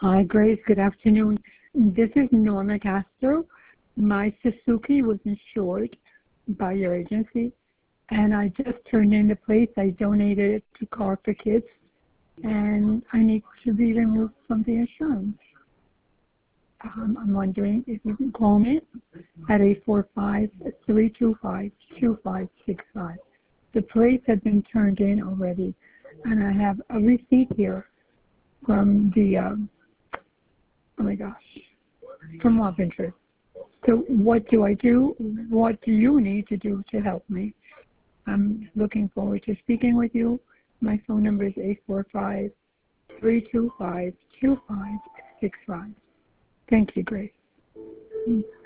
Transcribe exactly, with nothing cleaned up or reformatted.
Hi, Grace. Good afternoon. This is Norma Castro. My Suzuki was insured by your agency, and I just turned in the plates. I donated it to Car for Kids, and I need to be removed from the insurance. Um, I'm wondering if you can call me at eight four five, three two five, two five six five. The plates have been turned in already, and I have a receipt here from the, um, oh my gosh, from Wapentry. So what do I do? What do you need to do to help me? I'm looking forward to speaking with you. My phone number is eight four five, three two five, two five six five. Thank you, Grace.